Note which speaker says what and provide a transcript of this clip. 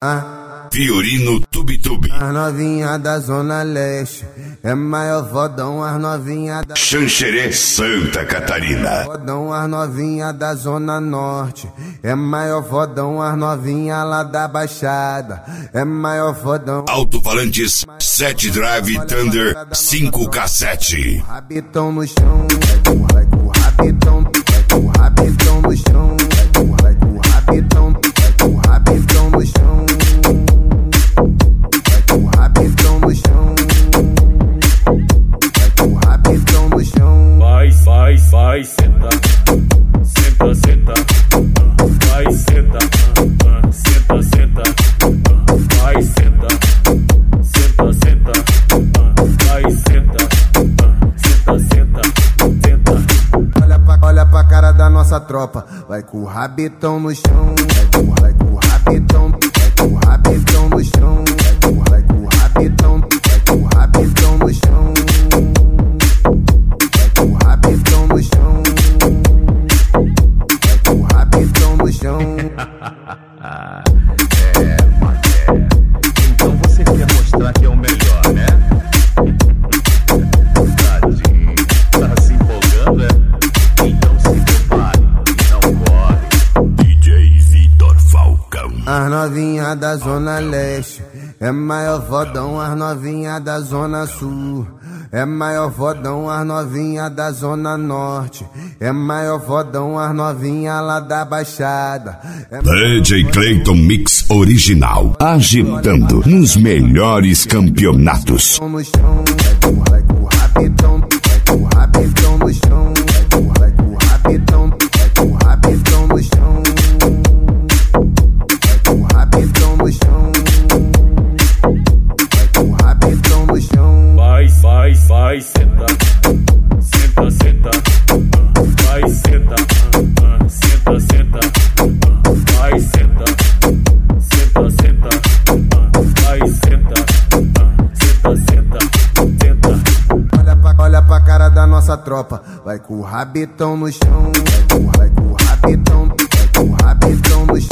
Speaker 1: Fiorino Tubitube.
Speaker 2: As novinha da Zona Leste é maior fodão, as novinha da
Speaker 1: Xanxerê, Santa Catarina.
Speaker 2: fodão, as novinha da Zona Norte é maior fodão, as novinha lá da Baixada é maior fodão.
Speaker 1: Alto-falantes 7 Drive Thunder 5K7.
Speaker 2: Rabitão no chão, vai com o rabitão, vai com o rabitão no chão, vai com o rabitão, vai com o rabitão no chão.
Speaker 3: Vai, senta, senta, senta, vai, senta, senta, senta, vai, senta, senta, senta, vai, senta, senta, senta, senta.
Speaker 2: Olha pra cara da nossa tropa, vai com o rabitão no chão, vai com o rabitão, vai com o rabitão no chão, vai com o rabitão, vai com o rabitão no chão.
Speaker 3: Então você quer mostrar que é o melhor, né? Tadinho, tá se empolgando, é? Então se prepare, não corre.
Speaker 1: DJ Vitor Falcão.
Speaker 2: As novinha da Zona Leste é maior fodão, as novinha da Zona Sul é maior fodão, as novinha da Zona Norte é maior fodão, as novinha lá da Baixada
Speaker 1: DJ Clayton Mix Original, agitando nos melhores campeonatos.
Speaker 2: no chão, vai com o rabitão, vai com o rabitão no chão, vai com o rabitão, vai com o rabitão no chão, vai com o rabitão no chão, vai com o rabitão no chão.
Speaker 3: Vai, senta, senta, senta, vai, senta, senta, senta, vai, senta, senta, senta, vai, senta, senta, senta, senta.
Speaker 2: Olha pra cara da nossa tropa, vai com o rabitão no chão, vai com o rabitão, vai com o rabitão no chão.